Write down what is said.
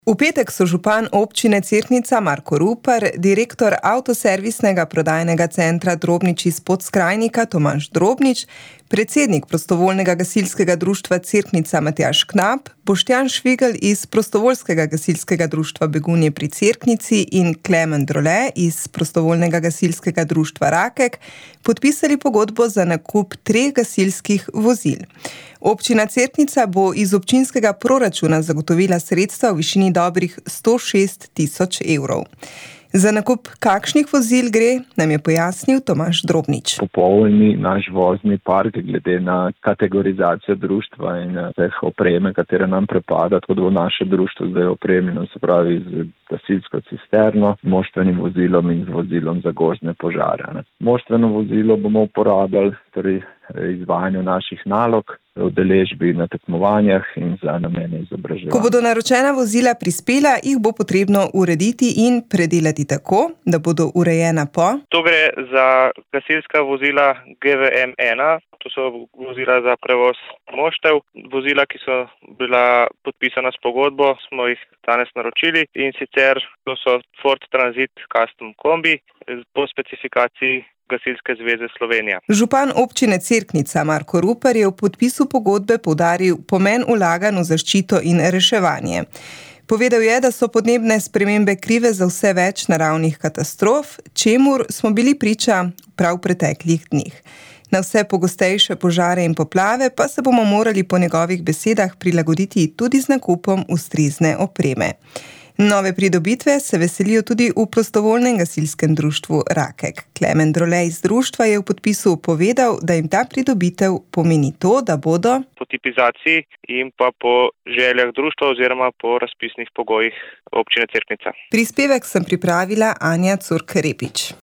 V petek so župan občine Cerknica Marko Rupar, direktor avtoservisnega prodajnega centra Drobnič iz Podskrajnika Tomaž Drobnič, predsednik prostovoljnega gasilskega društva Cerknica Matjaž Knap, Boštjan Švigelj iz prostovoljskega gasilskega društva Begunje pri Cerknici in Klemen Drole iz prostovoljnega gasilskega društva Rakek podpisali pogodbo za nakup 3 gasilskih vozil. Občina Cerknica bo iz občinskega proračuna zagotovila sredstva v višini dobrih 106 tisoč evrov. Za nakup kakšnih vozil gre, nam je pojasnil Tomaž Drobnič. Popolni naš vozni park glede na kategorizacijo društva in vseh opreme, katere nam prepada, tako da bo naše društvo zdaj opremljeno, se pravi z gasilsko cisterno, moštvenim vozilom in z vozilom za gozdne požare. Moštveno vozilo bomo uporabljali pri izvajanju naših nalog, udeležbi na tekmovanjih in za namene izobraževanja. Ko bodo naročena vozila prispela, jih bo potrebno urediti in predelati tako, da bodo urejena po. To gre za gasilska vozila GVM-1, to so vozila za prevoz moštev. Vozila, ki so bila podpisana s pogodbo, smo jih danes naročili in sicer to so Ford Transit Custom kombi po specifikaciji Gasilske zveze Slovenija. Župan občine Cerknica Marko Rupar je v podpisu pogodbe poudaril pomen vlaganj v zaščito in reševanje. Povedal je, da so podnebne spremembe krive za vse več naravnih katastrof, čemur smo bili priča prav v preteklih dneh. Na vse pogostejše požare in poplave pa se bomo morali po njegovih besedah prilagoditi tudi z nakupom ustrezne opreme. Nove pridobitve se veselijo tudi v prostovoljnem gasilskem društvu Rakek. Klemen Drole iz društva je v podpisu povedal, da jim ta pridobitev pomeni to, da bodo po tipizaciji in pa po željah društva oziroma po razpisnih pogojih občine Cerknica. Prispevek sem pripravila Anja Curk-Repič.